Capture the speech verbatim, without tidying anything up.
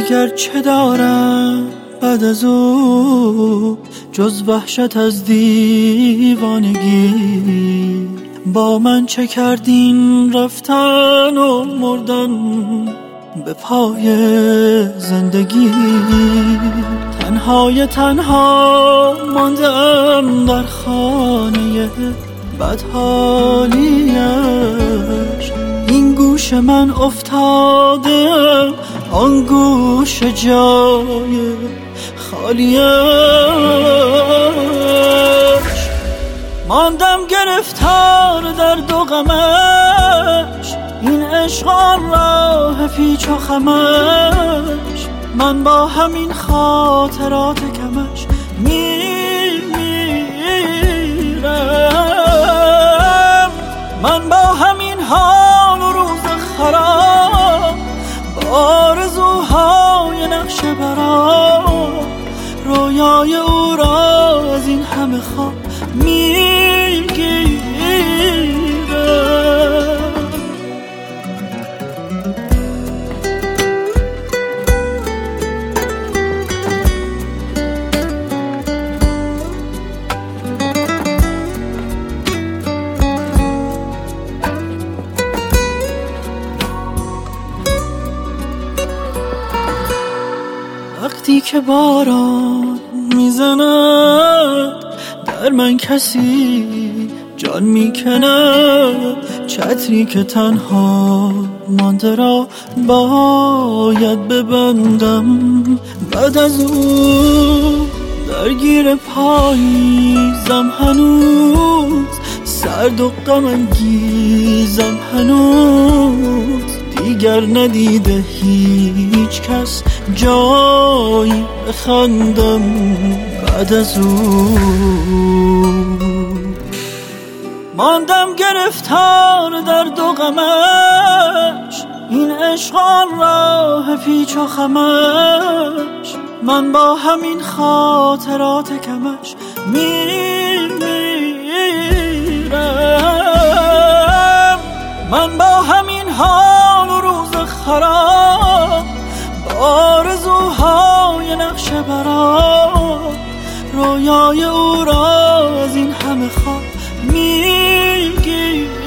دیگر چه دارم بعد از او جز وحشت از دیوانگی؟ با من چه کردین رفتن و مردن به پای زندگی؟ تنهای تنها ماندم در خانه بدحالیش. این گوش من افتاده آن گوش جای خالیش. ماندم گرفتار در دو غمش، این عشق آن راه پیچ و خمش. من با همین خاطرات کمش میمیرم. من با همین حال و روز خراب، با آرزوهای نقش برام، رویای او را از این همه خواب میگیرم. وقتی که باران میزند در من کسی جان میکند، چتری که تنها مانده را باید ببندم. بعد از او درگیر پاییزم هنوز، سرد و غم انگیزم هنوز. دیگر ندیده هیچ کس جایی بخندم بعد از او. ماندم گرفتار در دو غمش، این عشق آن راه پیچ و خمش. من با همین خاطرات کمش میمیرم. من با همین حال و روز خراب، با آرزوهای نقش برام، رویای او را از این همه خواب میگیرم.